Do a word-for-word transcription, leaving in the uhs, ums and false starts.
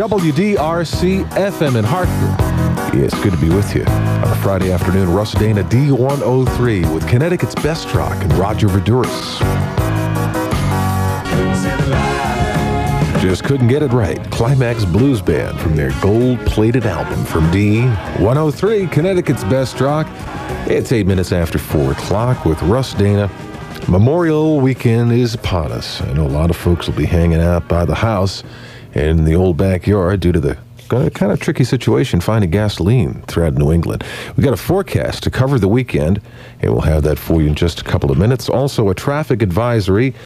W D R C F M in Hartford. Yeah, it's good to be with you on a Friday afternoon. Russ Dana, D one oh three, with Connecticut's best rock and Roger Voudouris. Just couldn't get it right. Climax Blues Band from their gold-plated album from D one oh three, Connecticut's best rock. It's eight minutes after four o'clock with Russ Dana. Memorial weekend is upon us. I know a lot of folks will be hanging out by the house in the old backyard due to the kind of tricky situation finding gasoline throughout New England. We've got a forecast to cover the weekend, and we'll have that for you in just a couple of minutes. Also, a traffic advisory